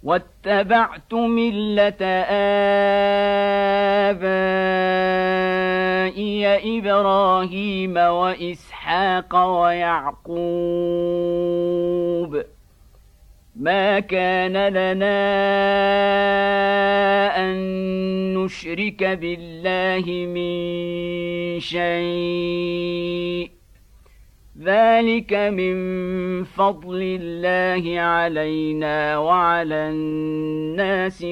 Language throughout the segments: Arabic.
واتبعت ملة آبائي إبراهيم وإسحاق ويعقوب ما كان لنا أن نشرك بالله من شيء ذلك من فضل الله علينا وعلى الناس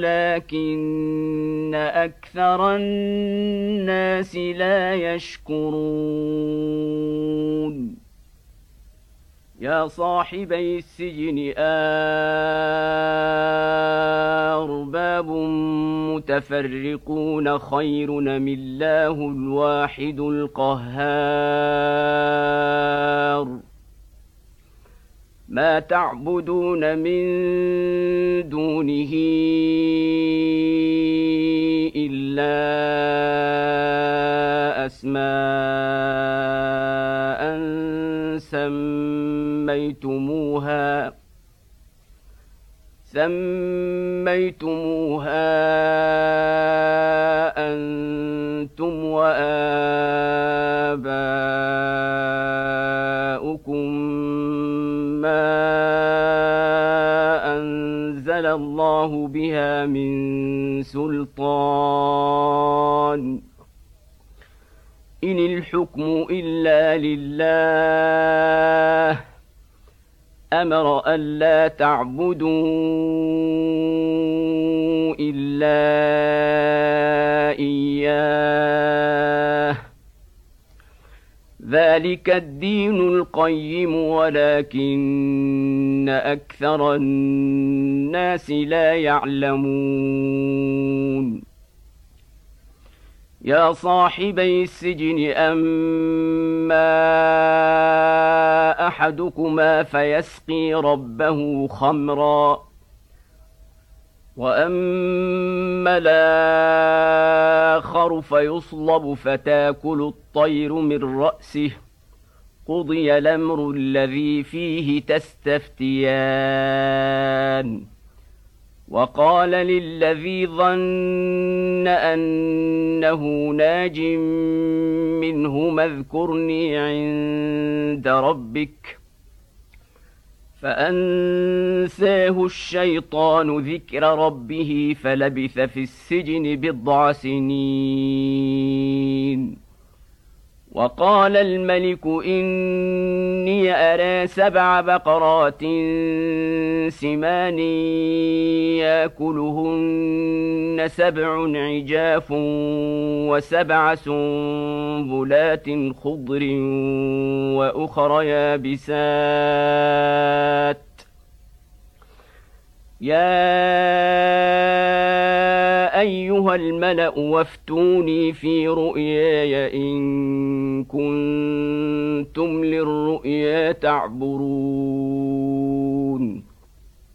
ولكن أكثر الناس لا يشكرون يا صاحبي السجن أرباب متفرقون خير أم الله الواحد القهار ما تعبدون من دونه إلا أسماء سميتموها أنتم وآباؤكم ما أنزل الله بها من سلطان إن الحكم إلا لله أمر ألا تعبدوا إلا إياه ذلك الدين القيم ولكن أكثر الناس لا يعلمون يا صاحبي السجن أما أحدكما فيسقي ربه خمرا وأما الآخر فيصلب فتاكل الطير من رأسه قضي الأمر الذي فيه تستفتيان وقال للذي ظن أنه ناج منهما اذكرني عند ربك فأنساه الشيطان ذكر ربه فلبث في السجن 10 سنين وقال الملك إني أرى 7 بقرات سمان يأكلهن 7 عجاف و7 سنبلات خضر وأخر يابسات يا أيها الملأ وافتوني في رؤياي إن كنتم للرؤيا تعبرون